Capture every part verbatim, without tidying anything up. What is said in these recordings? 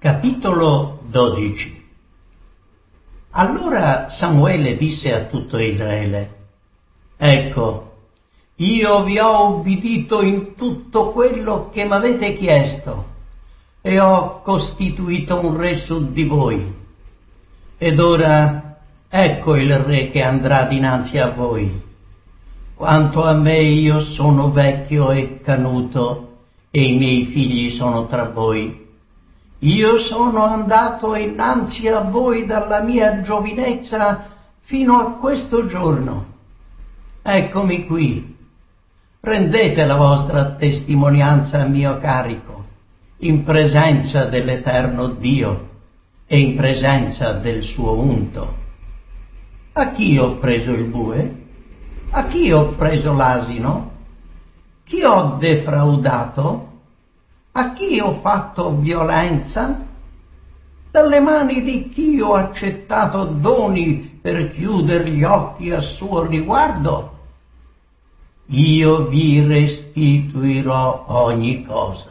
Capitolo dodici. Allora Samuele disse a tutto Israele: Ecco, io vi ho ubbidito in tutto quello che m'avete chiesto e ho costituito un re su di voi. Ed ora ecco il re che andrà dinanzi a voi. Quanto a me, io sono vecchio e canuto e i miei figli sono tra voi. Io sono andato innanzi a voi dalla mia giovinezza fino a questo giorno. Eccomi qui. Rendete la vostra testimonianza a mio carico, in presenza dell'Eterno Dio e in presenza del suo unto. A chi ho preso il bue? A chi ho preso l'asino? Chi ho defraudato? A chi ho fatto violenza? Dalle mani di chi ho accettato doni per chiudere gli occhi a suo riguardo? Io vi restituirò ogni cosa.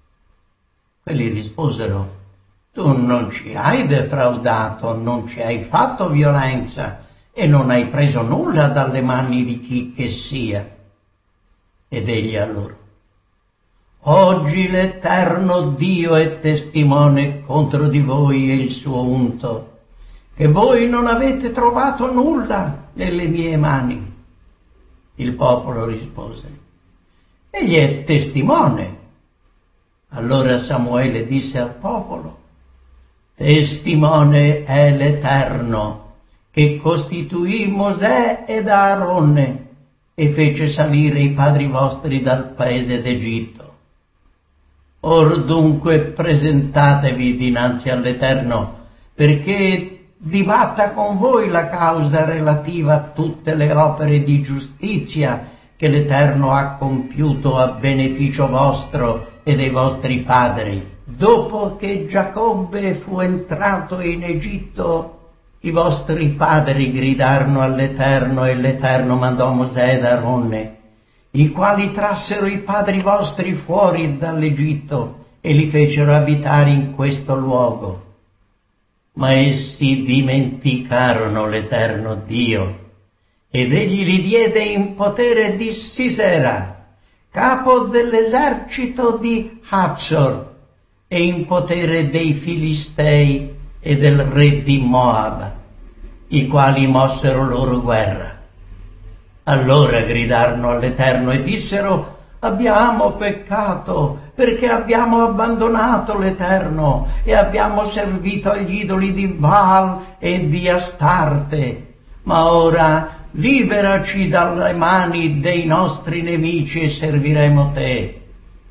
Quelli risposero: Tu non ci hai defraudato, non ci hai fatto violenza e non hai preso nulla dalle mani di chi che sia. Ed egli a loro: Oggi l'Eterno Dio è testimone contro di voi e il suo unto, che voi non avete trovato nulla nelle mie mani. Il popolo rispose: Egli è testimone. Allora Samuele disse al popolo: Testimone è l'Eterno, che costituì Mosè ed Aarone e fece salire i padri vostri dal paese d'Egitto. Or dunque presentatevi dinanzi all'Eterno, perché dibatta con voi la causa relativa a tutte le opere di giustizia che l'Eterno ha compiuto a beneficio vostro e dei vostri padri. Dopo che Giacobbe fu entrato in Egitto, i vostri padri gridarono all'Eterno e l'Eterno mandò Mosè ed Aarone, i quali trassero i padri vostri fuori dall'Egitto e li fecero abitare in questo luogo. Ma essi dimenticarono l'Eterno Dio, ed egli li diede in potere di Sisera, capo dell'esercito di Hazzor, e in potere dei Filistei e del re di Moab, i quali mossero loro guerra. Allora gridarono all'Eterno e dissero: Abbiamo peccato, perché abbiamo abbandonato l'Eterno e abbiamo servito agli idoli di Baal e di Astarte. Ma ora liberaci dalle mani dei nostri nemici e serviremo te.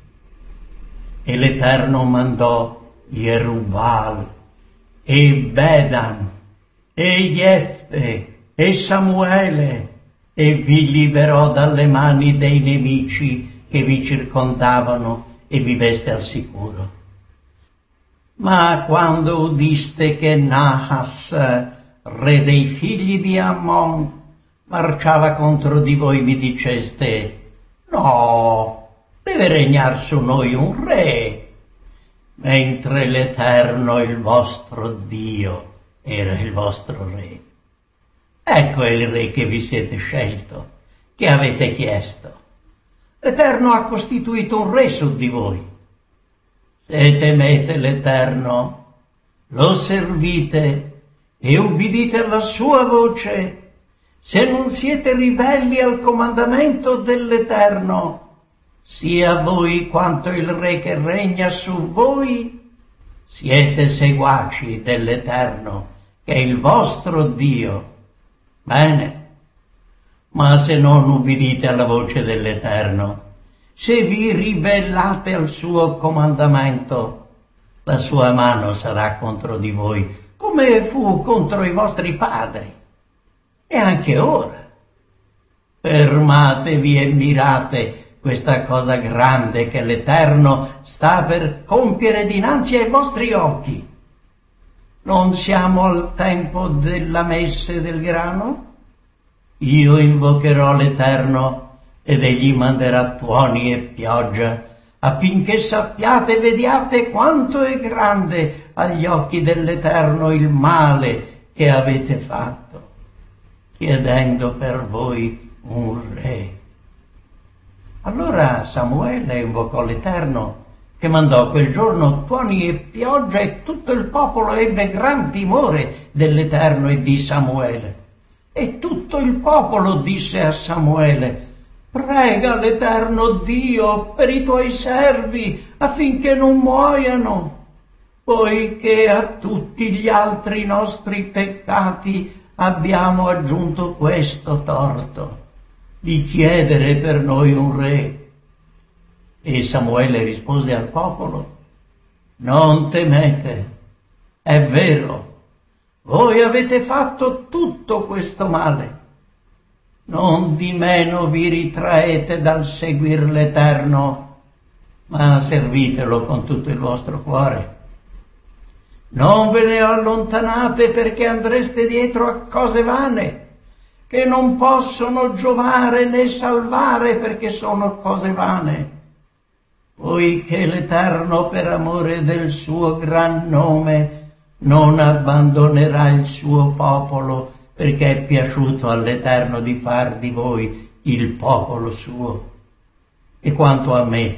E l'Eterno mandò Jerubbaal e Bedan e Jefte e Samuele, e vi liberò dalle mani dei nemici che vi circondavano e viveste al sicuro. Ma quando udiste che Nahas, re dei figli di Ammon, marciava contro di voi, vi diceste: No, deve regnar su noi un re, mentre l'Eterno, il vostro Dio, era il vostro re. Ecco il re che vi siete scelto, che avete chiesto. L'Eterno ha costituito un re su di voi. Se temete l'Eterno, lo servite e ubbidite alla sua voce, se non siete ribelli al comandamento dell'Eterno, sia voi quanto il re che regna su voi, siete seguaci dell'Eterno, che è il vostro Dio. Bene, ma se non ubbidite alla voce dell'Eterno, se vi ribellate al suo comandamento, la sua mano sarà contro di voi, come fu contro i vostri padri. E anche ora. Fermatevi e mirate questa cosa grande che l'Eterno sta per compiere dinanzi ai vostri occhi. Non siamo al tempo della messe del grano? Io invocherò l'Eterno ed egli manderà tuoni e pioggia affinché sappiate e vediate quanto è grande agli occhi dell'Eterno il male che avete fatto, chiedendo per voi un re. Allora Samuele invocò l'Eterno, che mandò quel giorno tuoni e pioggia, e tutto il popolo ebbe gran timore dell'Eterno e di Samuele. E tutto il popolo disse a Samuele: prega l'Eterno Dio per i tuoi servi, affinché non muoiano, poiché a tutti gli altri nostri peccati abbiamo aggiunto questo torto, di chiedere per noi un re. E Samuele rispose al popolo: non temete, è vero, voi avete fatto tutto questo male, non di meno vi ritraete dal seguir l'Eterno, ma servitelo con tutto il vostro cuore. Non ve ne allontanate, perché andreste dietro a cose vane, che non possono giovare né salvare, perché sono cose vane. Poiché l'Eterno, per amore del suo gran nome, non abbandonerà il suo popolo, perché è piaciuto all'Eterno di far di voi il popolo suo. E quanto a me,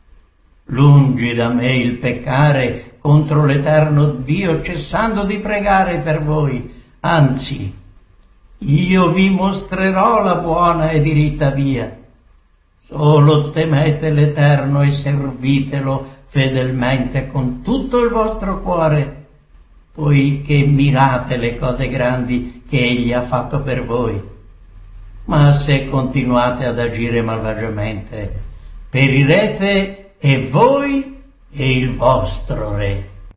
lungi da me il peccare contro l'Eterno Dio, cessando di pregare per voi, anzi, io vi mostrerò la buona e diritta via. Solo temete l'Eterno e servitelo fedelmente con tutto il vostro cuore, poiché mirate le cose grandi che Egli ha fatto per voi. Ma se continuate ad agire malvagiamente, perirete e voi e il vostro re.